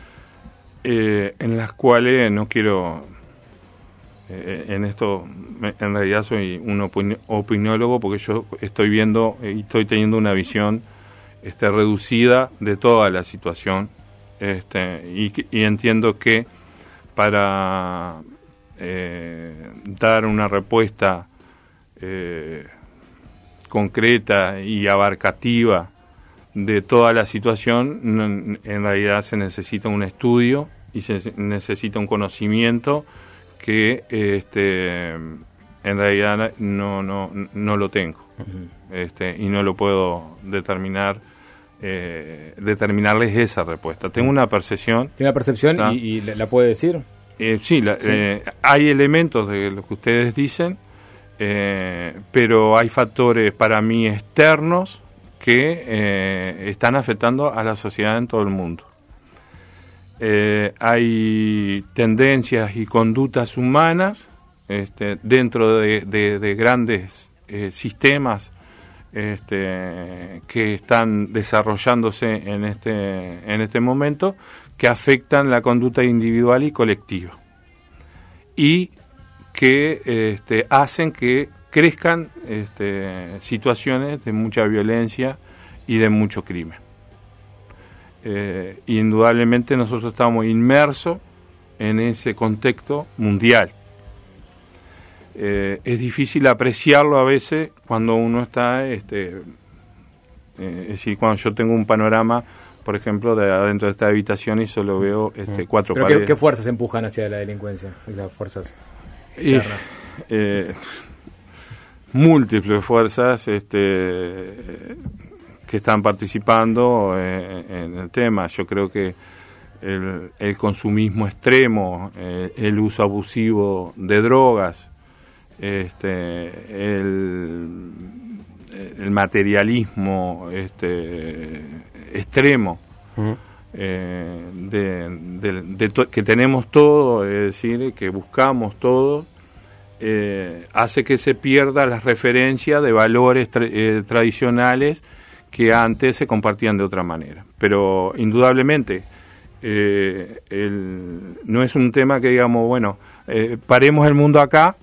eh, en las cuales no quiero, eh, en esto en realidad soy un opini- opinólogo porque yo estoy viendo y estoy teniendo una visión este, reducida de toda la situación este, y, y entiendo que para eh, dar una respuesta eh, concreta y abarcativa de toda la situación, en realidad se necesita un estudio y se necesita un conocimiento que este, en realidad no, no, no lo tengo. Uh-huh. este, y no lo puedo determinar, eh, determinarles esa respuesta. Tengo una percepción. ¿Tiene una percepción y, y la puede decir? Eh, sí, la, sí. Eh, hay elementos de lo que ustedes dicen, eh, pero hay factores para mí externos que eh, están afectando a la sociedad en todo el mundo. Eh, hay tendencias y conductas humanas este, dentro de, de, de grandes eh, sistemas este, que están desarrollándose en este, en este momento, que afectan la conducta individual y colectiva y que este, hacen que crezcan este, situaciones de mucha violencia y de mucho crimen. Eh, indudablemente nosotros estamos inmersos en ese contexto mundial. Eh, es difícil apreciarlo a veces cuando uno está, este, eh, es decir, cuando yo tengo un panorama, por ejemplo, de adentro de esta habitación y solo veo este, cuatro ¿Pero paredes. ¿qué, ¿Qué fuerzas empujan hacia la delincuencia? Esas fuerzas externas. Y, eh, múltiples fuerzas este, que están participando eh, en el tema. Yo creo que el, el consumismo extremo, eh, el uso abusivo de drogas, este, el, el materialismo este, extremo, uh-huh. eh, de, de, de to- que tenemos todo, es decir, que buscamos todo, eh, hace que se pierda la referencia de valores tra- eh, tradicionales que antes se compartían de otra manera. Pero indudablemente eh, el, no es un tema que digamos, bueno, eh, paremos el mundo acá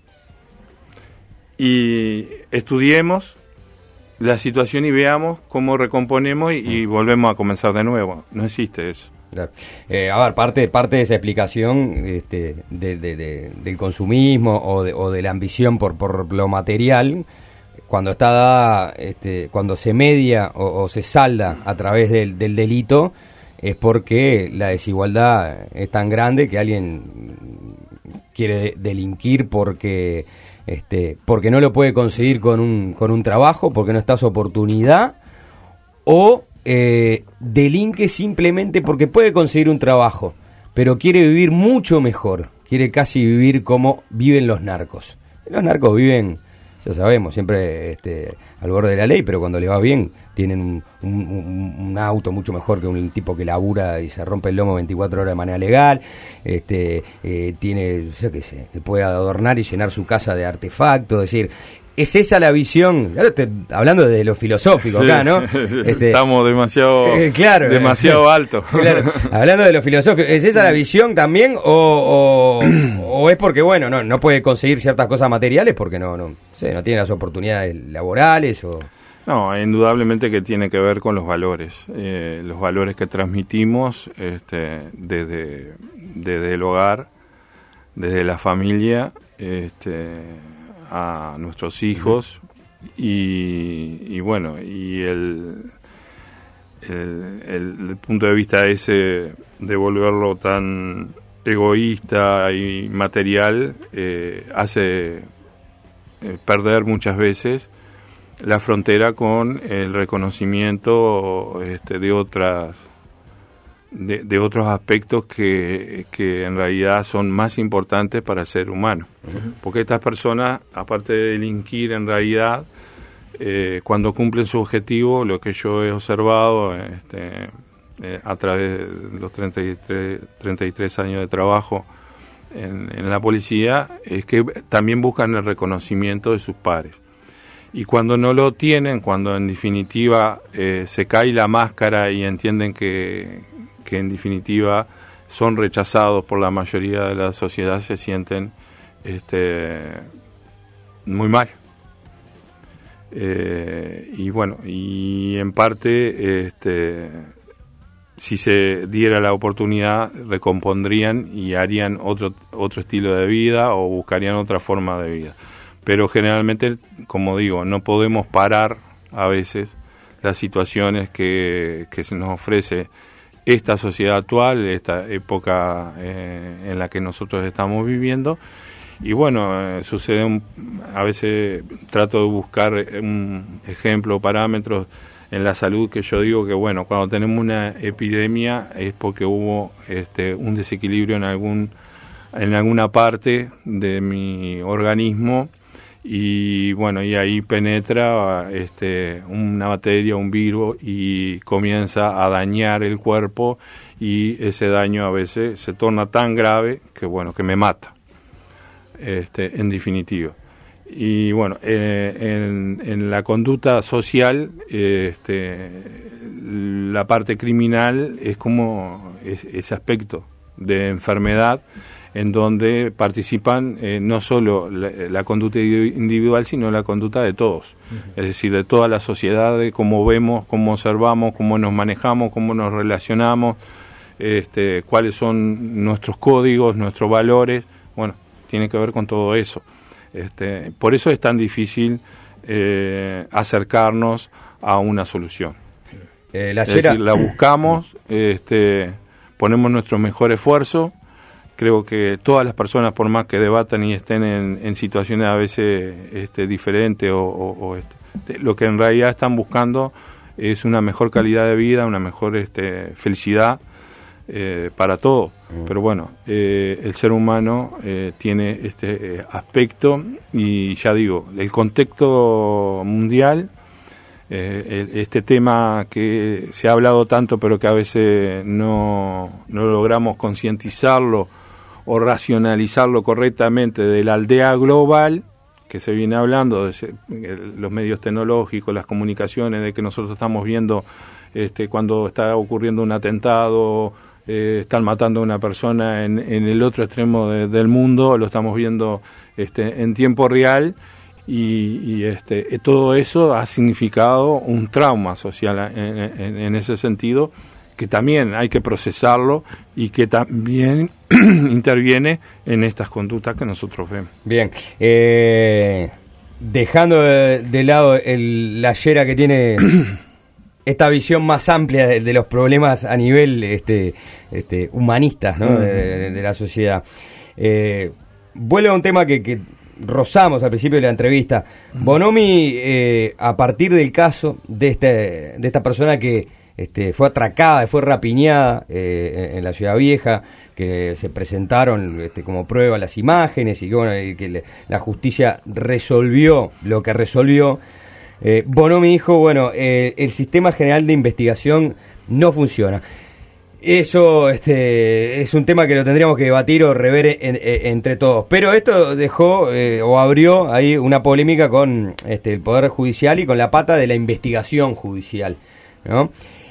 y estudiemos la situación y veamos cómo recomponemos y, y volvemos a comenzar de nuevo. No existe eso. Claro. Eh, a ver, parte parte de esa explicación este, de, de, de, del consumismo o de, o de la ambición por, por lo material, cuando está dada, este, cuando se media o, o se salda a través del, del delito, es porque la desigualdad es tan grande que alguien quiere de, delinquir porque este, porque no lo puede conseguir con un con un trabajo, porque no está su oportunidad, o eh, delinque simplemente porque puede conseguir un trabajo, pero quiere vivir mucho mejor, quiere casi vivir como viven los narcos. Los narcos viven, ya sabemos, siempre este, al borde de la ley, pero cuando les va bien tienen un, un, un auto mucho mejor que un tipo que labura y se rompe el lomo veinticuatro horas de manera legal, este, eh, tiene, yo qué sé, que puede adornar y llenar su casa de artefactos, es decir, ¿es esa la visión? Claro, estoy hablando desde lo filosófico, sí, acá, ¿no? Este, estamos demasiado eh, claro, demasiado alto. Claro, hablando de lo filosófico, ¿es esa la visión también o, o, o es porque, bueno, no no puede conseguir ciertas cosas materiales porque no no, sé, no tiene las oportunidades laborales o...? No, indudablemente que tiene que ver con los valores, eh, los valores que transmitimos este, desde, desde el hogar, desde la familia, este, a nuestros hijos y, y bueno, y el, el, el, el punto de vista ese de volverlo tan egoísta y material eh, hace eh, perder muchas veces la frontera con el reconocimiento este, de otras de, de otros aspectos que, que en realidad son más importantes para el ser humano. Uh-huh. Porque estas personas, aparte de delinquir en realidad, eh, cuando cumplen su objetivo, lo que yo he observado este, eh, a través de los treinta y tres, treinta y tres años de trabajo en, en la policía, es que también buscan el reconocimiento de sus pares. y cuando no lo tienen, cuando en definitiva eh, se cae la máscara y entienden que, que en definitiva son rechazados por la mayoría de la sociedad, se sienten este, muy mal. Eh, y bueno, y en parte, este, si se diera la oportunidad, recompondrían y harían otro, otro estilo de vida o buscarían otra forma de vida. Pero generalmente, como digo, no podemos parar a veces las situaciones que, que se nos ofrece esta sociedad actual, esta época eh, en la que nosotros estamos viviendo. Y bueno, eh, sucede un, a veces trato de buscar un ejemplo, parámetros en la salud, que yo digo que bueno, cuando tenemos una epidemia es porque hubo este, un desequilibrio en algún en alguna parte de mi organismo, y bueno, y ahí penetra este, una bacteria, un virus, y comienza a dañar el cuerpo, y ese daño a veces se torna tan grave que bueno, que me mata. Este, en definitiva. Y bueno, eh, en, en la conducta social, eh, este, la parte criminal es como es, ese aspecto de enfermedad en donde participan eh, no solo la, la conducta individual, sino la conducta de todos. Uh-huh. Es decir, de toda la sociedad, de cómo vemos, cómo observamos, cómo nos manejamos, cómo nos relacionamos, este, cuáles son nuestros códigos, nuestros valores. Bueno, tiene que ver con todo eso. Este, por eso es tan difícil eh, acercarnos a una solución. Eh, la, es decir, la buscamos, este, ponemos nuestro mejor esfuerzo. Creo que todas las personas, por más que debatan y estén en, en situaciones a veces este, diferentes, o, o, o este, lo que en realidad están buscando es una mejor calidad de vida, una mejor este, felicidad eh, para todos. Pero bueno, eh, el ser humano eh, tiene este eh, aspecto, y ya digo, el contexto mundial, eh, el, este tema que se ha hablado tanto pero que a veces no, no logramos concientizarlo o racionalizarlo correctamente, de la aldea global que se viene hablando, de los medios tecnológicos, las comunicaciones, de que nosotros estamos viendo este, cuando está ocurriendo un atentado, Eh, están matando a una persona en, en el otro extremo de, del mundo, lo estamos viendo este, en tiempo real, y, y este, todo eso ha significado un trauma social en, en, en ese sentido, que también hay que procesarlo y que también interviene en estas conductas que nosotros vemos. Bien, eh, dejando de, de lado el, la yera que tiene esta visión más amplia de, de los problemas a nivel este, este, humanistas, ¿no? Uh-huh. de, de la sociedad. Eh, vuelvo a un tema que, que rozamos al principio de la entrevista. Uh-huh. Bonomi, eh, a partir del caso de, este, de esta persona que este, fue atracada, fue rapiñada eh, en, en la Ciudad Vieja, que se presentaron este, como prueba las imágenes, y que, bueno, y que le, la justicia resolvió lo que resolvió. Eh, Bonomi dijo, bueno, eh, el sistema general de investigación no funciona. Eso este, es un tema que lo tendríamos que debatir o rever en, en, entre todos. Pero esto dejó eh, o abrió ahí una polémica con este, el Poder Judicial y con la pata de la investigación judicial, ¿no?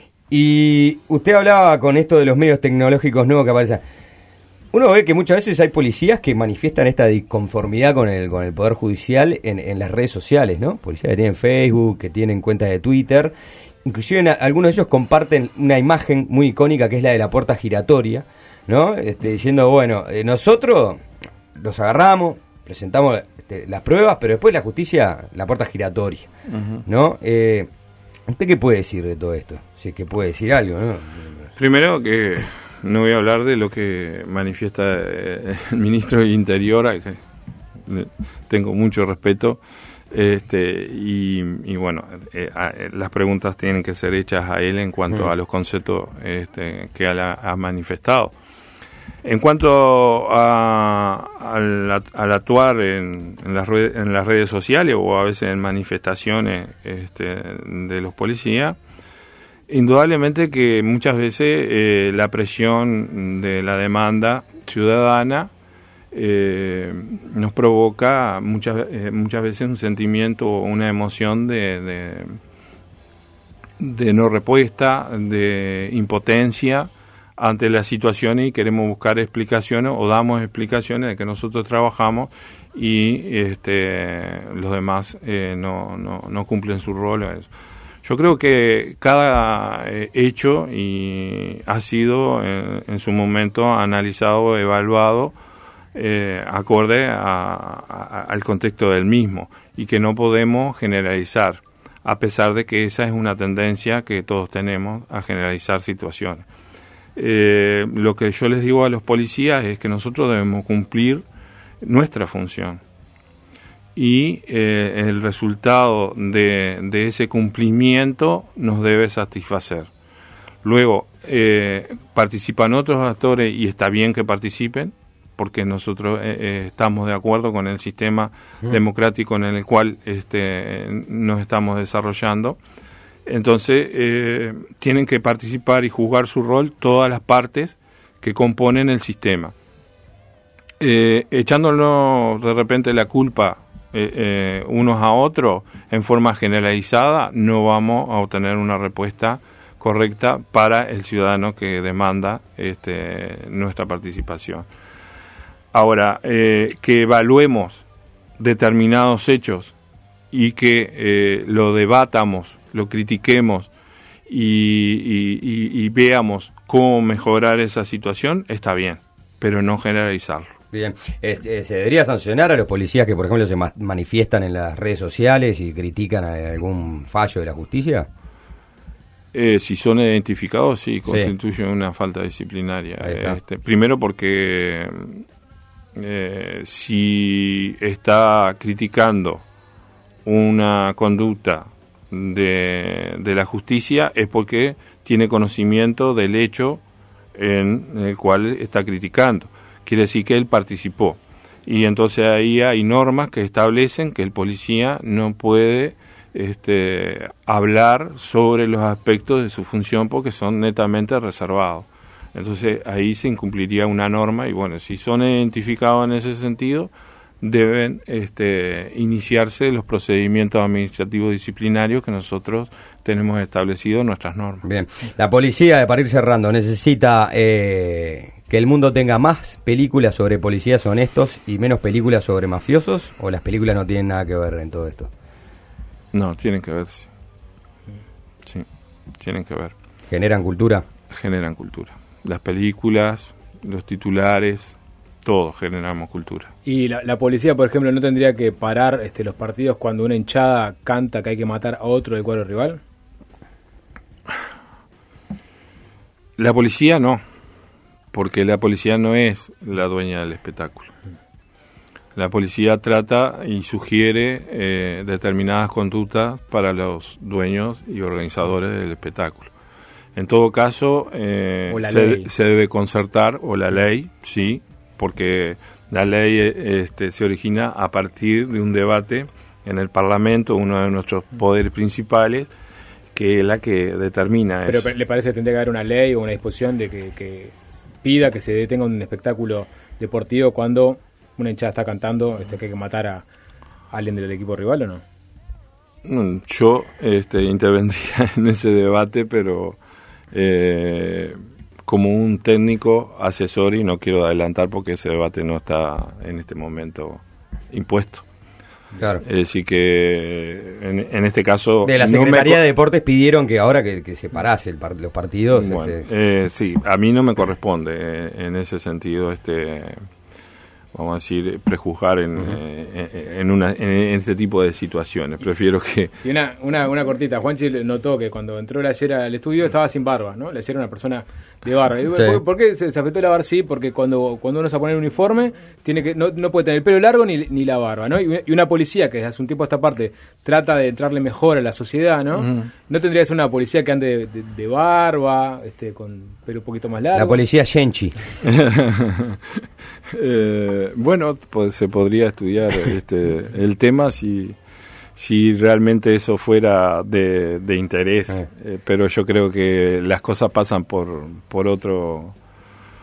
Y usted hablaba con esto de los medios tecnológicos nuevos que aparecen. Uno ve que muchas veces hay policías que manifiestan esta disconformidad con el con el Poder Judicial en, en las redes sociales, ¿no? Policías que tienen Facebook, que tienen cuentas de Twitter. Inclusive en, algunos de ellos comparten una imagen muy icónica que es la de la puerta giratoria, ¿no? Este, diciendo, bueno, eh, nosotros los agarramos, presentamos este, las pruebas, pero después la justicia, la puerta giratoria, uh-huh. ¿no? Eh, ¿Usted qué puede decir de todo esto? Si es que puede decir algo, ¿no? Primero que no voy a hablar de lo que manifiesta eh, el ministro del Interior, al que tengo mucho respeto, este y, y bueno, eh, a, las preguntas tienen que ser hechas a él en cuanto mm. a los conceptos este, que él ha, ha manifestado. En cuanto a, al, al actuar en, en, las redes, en las redes sociales o a veces en manifestaciones este, de los policías, indudablemente que muchas veces eh, la presión de la demanda ciudadana eh, nos provoca muchas, eh, muchas veces un sentimiento o una emoción de, de, de no respuesta, de impotencia ante la situación, y queremos buscar explicaciones o damos explicaciones de que nosotros trabajamos y este, los demás eh, no, no, no cumplen su rol. Yo creo que cada eh, hecho y ha sido en, en su momento analizado, evaluado eh, acorde a, a, al contexto del mismo, y que no podemos generalizar, a pesar de que esa es una tendencia que todos tenemos a generalizar situaciones. Eh, lo que yo les digo a los policías es que nosotros debemos cumplir nuestra función, y eh, el resultado de, de ese cumplimiento nos debe satisfacer. Luego, eh, participan otros actores y está bien que participen, porque nosotros eh, eh, estamos de acuerdo con el sistema mm. democrático en el cual este, nos estamos desarrollando. Entonces, eh, tienen que participar y jugar su rol todas las partes que componen el sistema. Eh, echándonos de repente la culpa eh, eh, unos a otros en forma generalizada, no vamos a obtener una respuesta correcta para el ciudadano que demanda este, nuestra participación. Ahora, eh, que evaluemos determinados hechos y que eh, lo debatamos, lo critiquemos y, y, y, y veamos cómo mejorar esa situación, está bien, pero no generalizarlo. Bien, este, ¿se debería sancionar a los policías que, por ejemplo, se ma- manifiestan en las redes sociales y critican a algún fallo de la justicia? Eh, si son identificados, sí, constituyen sí. una falta disciplinaria. Este, primero porque eh, si está criticando una conducta de, de la justicia, es porque tiene conocimiento del hecho en el cual está criticando. Quiere decir que él participó. Y entonces ahí hay normas que establecen que el policía no puede este, hablar sobre los aspectos de su función porque son netamente reservados. Entonces ahí se incumpliría una norma, y bueno, si son identificados en ese sentido, deben este, iniciarse los procedimientos administrativos disciplinarios que nosotros tenemos establecido en nuestras normas. Bien, la policía, para ir cerrando, necesita eh, que el mundo tenga más películas sobre policías honestos y menos películas sobre mafiosos, ¿o las películas no tienen nada que ver en todo esto? No, tienen que ver, sí. Sí, tienen que ver. ¿Generan cultura? Generan cultura. Las películas, los titulares, todos generamos cultura. Y la, la policía, por ejemplo, ¿no tendría que parar este, los partidos cuando una hinchada canta que hay que matar a otro del cuadro rival? La policía no, porque la policía no es la dueña del espectáculo. La policía trata y sugiere eh, determinadas conductas para los dueños y organizadores del espectáculo. En todo caso, eh, se, se debe concertar, o la ley, sí, porque la ley este, se origina a partir de un debate en el Parlamento, uno de nuestros poderes principales, que es la que determina pero, eso. Pero ¿le parece que tendría que haber una ley o una disposición de que, que pida que se detenga un espectáculo deportivo cuando una hinchada está cantando este, que hay que matar a, a alguien del equipo rival, o no? Yo este, intervendría en ese debate, pero eh, como un técnico asesor, y no quiero adelantar porque ese debate no está en este momento impuesto. Claro. Es decir que en, en este caso de la Secretaría no me... de Deportes pidieron que ahora que, que se parase el par, los partidos. Bueno, este... eh, sí, a mí no me corresponde eh, en ese sentido este vamos a decir, prejuzgar en, uh-huh. eh, en, una, en este tipo de situaciones. Prefiero que... Y una, una, una cortita, Juanchi notó que cuando entró la ayer al estudio estaba sin barba, ¿no? La ayer era una persona de barba. Sí. ¿Por, ¿Por qué se, se afectó la barba? Sí, porque cuando, cuando uno se va a poner el uniforme, tiene que no, no puede tener el pelo largo ni, ni la barba, ¿no? Y, y una policía que hace un tiempo a esta parte trata de entrarle mejor a la sociedad, ¿no? Uh-huh. No tendría que ser una policía que ande de, de, de barba, este, con pelo un poquito más largo. La policía Yenchi. eh, bueno, pues se podría estudiar este el tema si si realmente eso fuera de, de interés, eh. Eh, pero yo creo que las cosas pasan por por otro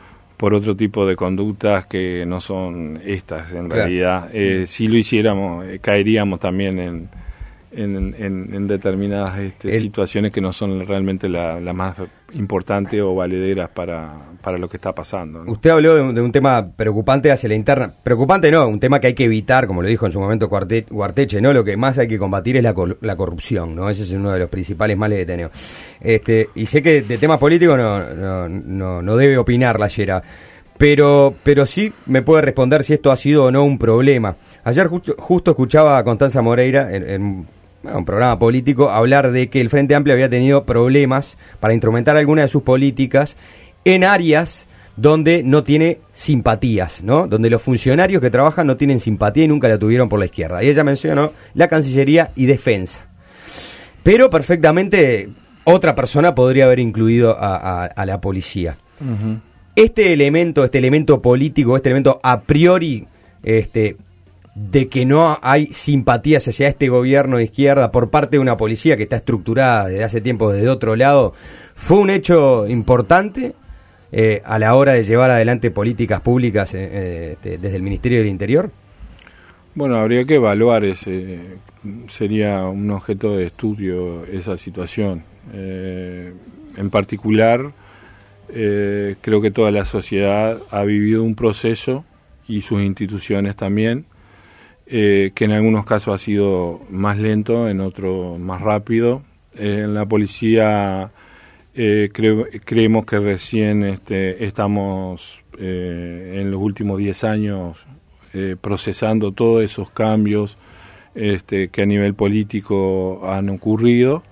por otro tipo de conductas que no son estas en Claro. realidad. Eh, si lo hiciéramos, eh, caeríamos también en, en, en, en determinadas este, El- situaciones que no son realmente la, la más importante o valederas para, para lo que está pasando, ¿no? Usted habló de un, de un tema preocupante hacia la interna. Preocupante no, un tema que hay que evitar, como lo dijo en su momento Cuarte- Guarteche, ¿no? Lo que más hay que combatir es la, cor- la corrupción, ¿no? Ese es uno de los principales males que tenemos. Este, y sé que de temas políticos no, no, no, no debe opinar la Yera, pero, pero sí me puede responder si esto ha sido o no un problema. Ayer justo, justo escuchaba a Constanza Moreira en, en bueno, un programa político hablar de que el Frente Amplio había tenido problemas para instrumentar algunas de sus políticas en áreas donde no tiene simpatías, ¿no? Donde los funcionarios que trabajan no tienen simpatía y nunca la tuvieron por la izquierda. Y ella mencionó la Cancillería y Defensa. Pero perfectamente otra persona podría haber incluido a, a, a la policía. Uh-huh. Este elemento, este elemento político, este elemento a priori, este, de que no hay simpatías hacia este gobierno de izquierda por parte de una policía que está estructurada desde hace tiempo desde otro lado, ¿fue un hecho importante eh, a la hora de llevar adelante políticas públicas eh, eh, este, desde el Ministerio del Interior? Bueno, habría que evaluar ese, sería un objeto de estudio esa situación. Eh, en particular, eh, creo que toda la sociedad ha vivido un proceso, y sus instituciones también, eh, que en algunos casos ha sido más lento, en otros más rápido. Eh, en la policía eh, cre- creemos que recién este, estamos eh, en los últimos diez años eh, procesando todos esos cambios este, que a nivel político han ocurrido.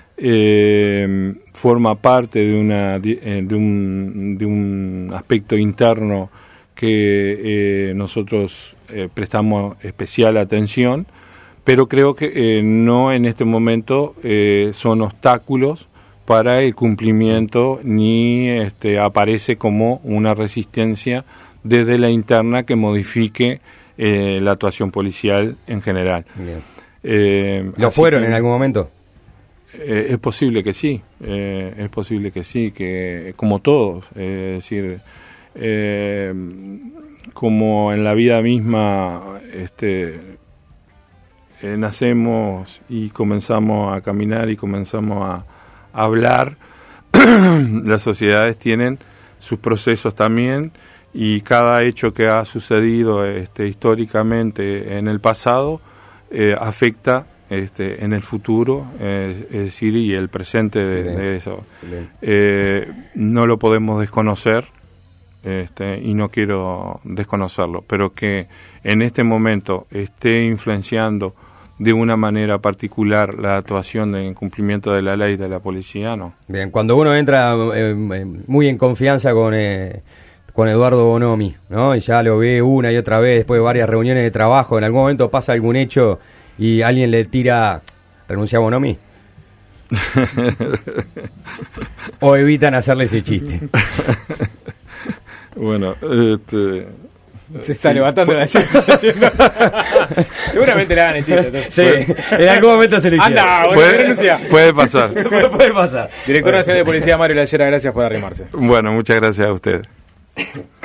Eh, forma parte de, una, de, un, de un aspecto interno que eh, nosotros eh, prestamos especial atención, pero creo que eh, no en este momento eh, son obstáculos para el cumplimiento, ni este, aparece como una resistencia desde la interna que modifique eh, la actuación policial en general. Eh, ¿Lo fueron que, en algún momento? Eh, es posible que sí, eh, es posible que sí, que como todos, eh, es decir, eh, como en la vida misma, este, eh, nacemos y comenzamos a caminar y comenzamos a, a hablar, las sociedades tienen sus procesos también, y cada hecho que ha sucedido este, históricamente en el pasado eh, afecta este, en el futuro, eh, es decir, y el presente de, de eso. Eh, no lo podemos desconocer, este, y no quiero desconocerlo, pero que en este momento esté influenciando de una manera particular la actuación de incumplimiento de la ley de la policía, no. Bien, cuando uno entra eh, muy en confianza con... Eh, con Eduardo Bonomi, ¿no? Y ya lo ve una y otra vez después de varias reuniones de trabajo, en algún momento pasa algún hecho y alguien le tira, ¿renuncia a Bonomi? ¿O evitan hacerle ese chiste? Bueno, este... Se está sí, levantando la seguramente le hagan el chiste. Sí, en algún momento se le hicieron. Anda, bueno, puede, renuncia. Puede pasar. puede pasar. Director Nacional de Policía, Mario Llayera, gracias por arrimarse. Bueno, muchas gracias a ustedes.